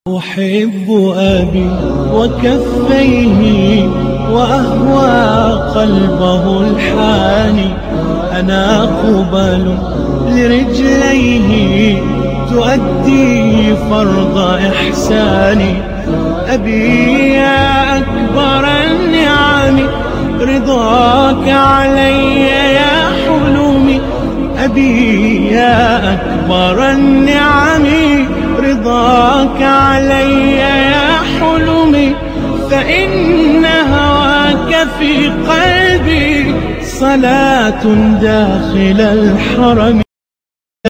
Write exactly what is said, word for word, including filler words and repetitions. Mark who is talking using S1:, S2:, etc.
S1: أحب أبي وكفيه وأهوى قلبه الحاني. أنا قبل لرجليه تؤدي فرض إحساني. أبي يا أكبر النعم رضاك علي يا حلمي. أبي يا أكبر النعم رضاك علي يا حلمي. فإن هواك في قلبي صلاة داخل الحرم.